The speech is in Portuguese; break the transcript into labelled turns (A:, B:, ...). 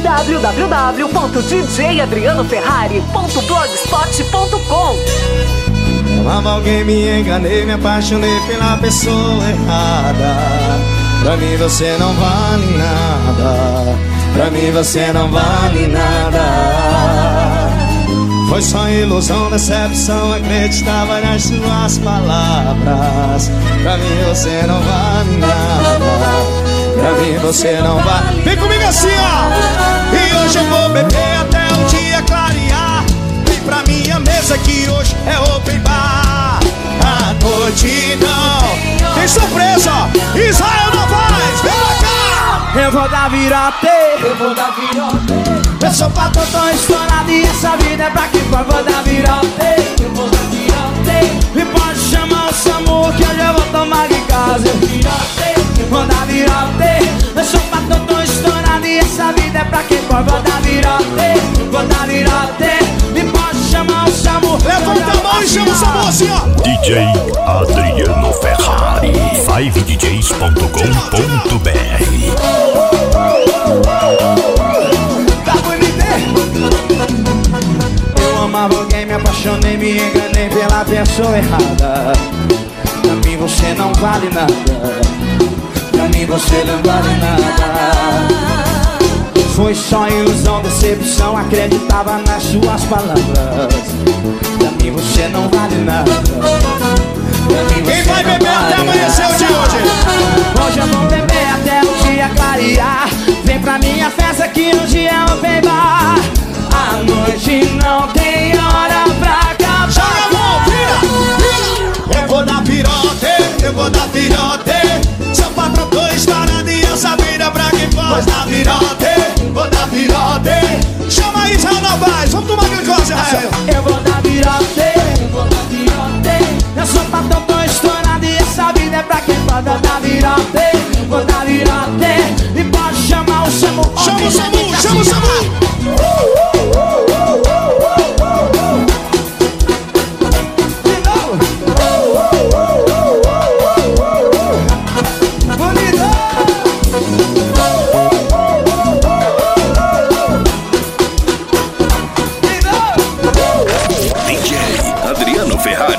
A: www.djadrianoferrari.blogspot.com.
B: Amava alguém, me enganei, me apaixonei pela pessoa errada. Pra mim você não vale nada. Pra mim você não vale nada. Foi só ilusão, decepção, acreditava nas suas palavras. Pra mim você não vale nada. Pra mim você não vale. Vem comigo assim, ó. E hoje eu vou beber até o dia clarear. Vem pra minha mesa que hoje é open bar. A noite não tem surpresa, ó. Israel Novaes, vem pra cá. Eu vou dar virote, eu vou dar virote. Eu sou patrão tão estourado e essa vida é pra quem for. Vou dar virote, eu vou dar virote. Me pode chamar o SAMU que hoje eu vou tomar em casa. Virote, vou dar virote. Eu sou patrão tão estourado e essa vida é pra quem for. Vou dar virote, vou dar virote. Me pode chamar o SAMU. Levanta a mão e chama o SAMU assim, ó.
C: DJ Adriano Ferrari 5DJs.com.br.
B: Eu amava alguém, me apaixonei, me enganei pela pessoa errada. Pra mim você não vale nada. Pra mim você não vale nada. Foi só ilusão, decepção, acreditava nas suas palavras. Pra mim você não vale nada. Quem vai beber até amanhecer o de hoje? Hoje eu vou beber até o dia clarear. Vem pra minha festa que hoje é open bar. A noite não tem hora pra acabar. Joga a mão, vira, vira. Eu vou dar pirote, eu vou dar pirote. Seu patrão tô estourado e essa vida pra quem for. Vou dar pirote, vou dar pirote. Chama aí, Israel Novaes, vamos tomar glicose, Israel. Eu vou dar pirote, eu vou dar pirote. Eu sou patrão tô estourado e essa vida é pra quem for. Vou dar pirote, vou dar pirote. E pode chamar o SAMU. Chama o SAMU, chama o SAMU.
C: DJ Adriano Ferrari.